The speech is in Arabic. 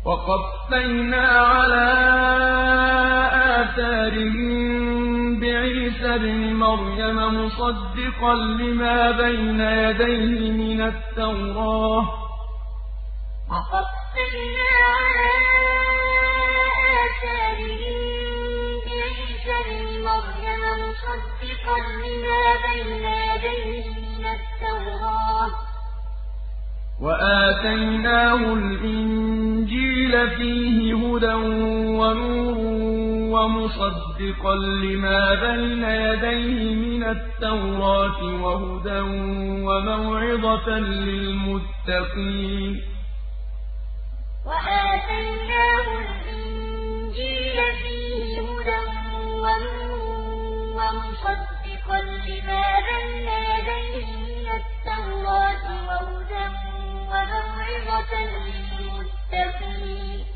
وَقَفَّيْنَا عَلَىٰ آثَارِهِم بِعِيسَى ابْنِ مَرْيَمَ مُصَدِّقًا لِّمَا بَيْنَ يَدَيْهِ مِنَ التَّوْرَاةِ ۖ وَآتَيْنَاهُ الْإِنجِيلَ فِيهِ هُدًى وَنُورٌ وَمُصَدِّقًا لِّمَا بَيْنَ يَدَيْهِ مِنَ التَّوْرَاةِ وَهُدًى وَمَوْعِظَةً لِّلْمُتَّقِينَ